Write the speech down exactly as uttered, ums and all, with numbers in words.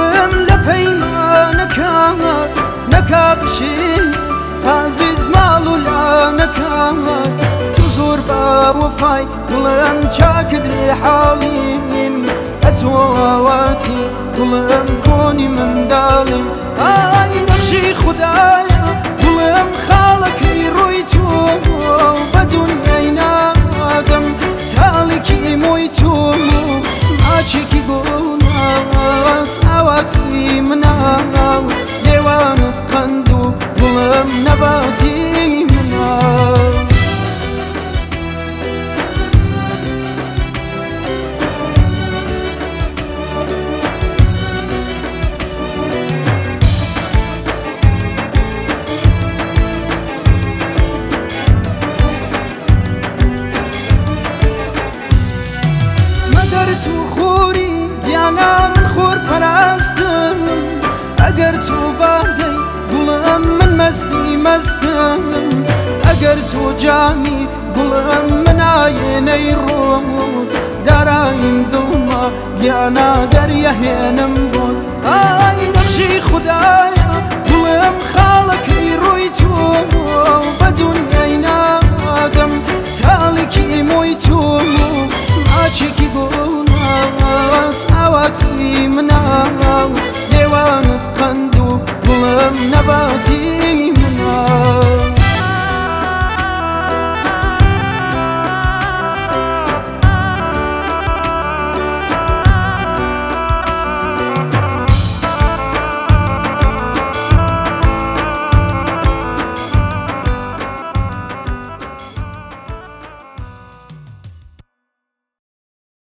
دڵم لە پەیمانەکەت نەکا بشێ عزیز ماڵ و لانەکەت تو زۆر باوەفای دڵم چاکت لێ حاڵیم ئەتۆواتی دڵم کۆنی منداڵیم ئای نەخشی خودایە دڵم خاڵەکەی ڕووی تۆ بە دونیای نادەم چاڵێکی مۆی تۆ ئاچێکی بۆ ناوات ئاواتی مناڵ لێوانت قەند و دڵم نەباتی مناڵ تو خوری گیانا من خۆر پەراستم ئەگەر تۆ باردەی دڵم من مەستی مەستم ئەگەر تۆ جامی دڵم من ئاینەی ڕۆت داراییم دڵما گیانا دەریەهێنم بۆت ئای نەخشی خودایە دڵم خاڵەکەی ڕووی تۆ بە دونیای نا